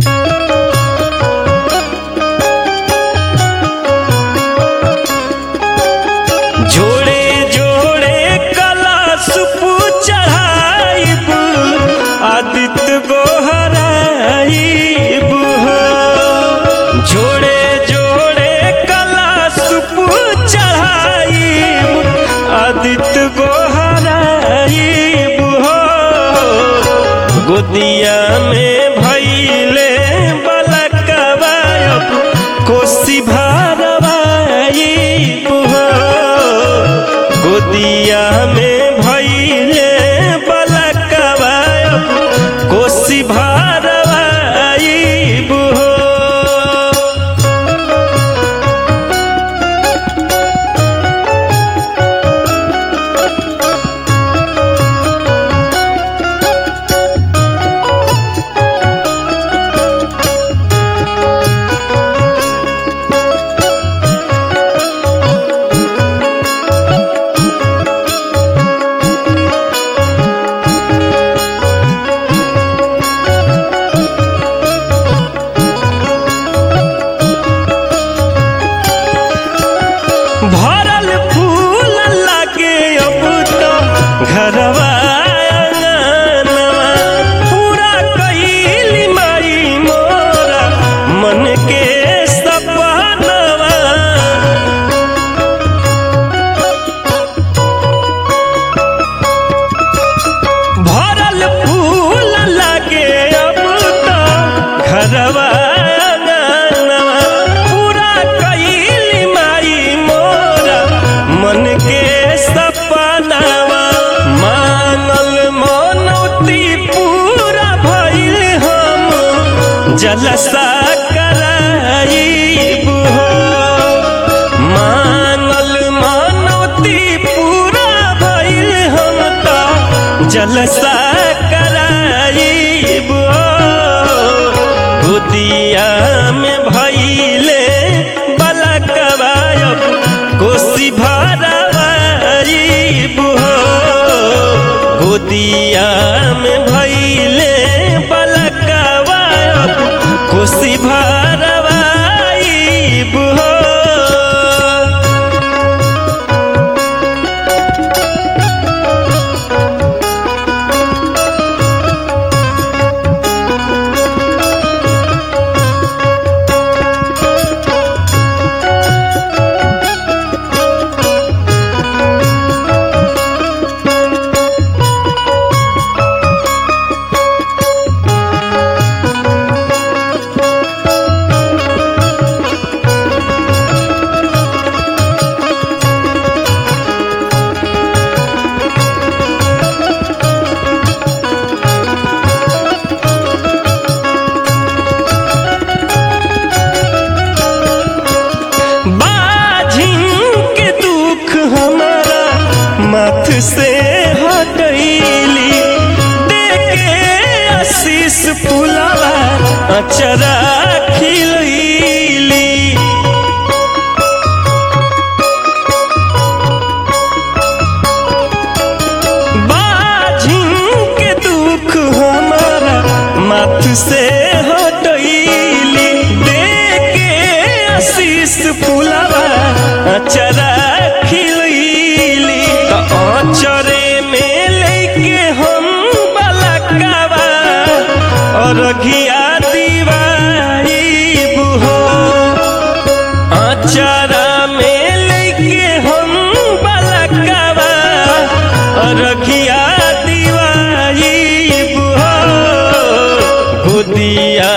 जोड़े जोड़े कलश चढ़ाइब आदित्य गोहराइब हो। जोड़े जोड़े कलश चढ़ाइब आदित्य गोहराइब हो। गोदिया में भइले बलकवा कोसी भरवाइब हो। गोदिया में भइले बलकवा कोसी भरवाइब हो। भरल फूल लागे अब तो घरवा आंगनवा पूरा कइली माई मोरा मन के सपनवा। भरल फूल लागे अब तो घरवा आंगनवा पूरा कइली माई मोरा मन के सपनावा। मानल मनौती पूरा भइल हम जलसा कराइब हो। मानल मनौती पूरा भइल हम तो जलसा कराइब हो। गोदिया में भइले बलकवा कोसी भरवाइब हो। गोदिया में भइले बलकवा कोसी भरवाइब हो। माथ से हटैली देके आशीष फुलवा अचरा खिलैली। बाझिन के दुख हमारा माथ से हटैली देके आशीष फुलवा अचरा खिलैली। अचरे में लेके हम बलकवा अरघिया दिवाइब हो। अचरा में लेके हम बलकवा अरघिया दिवाइब हो। गोदिया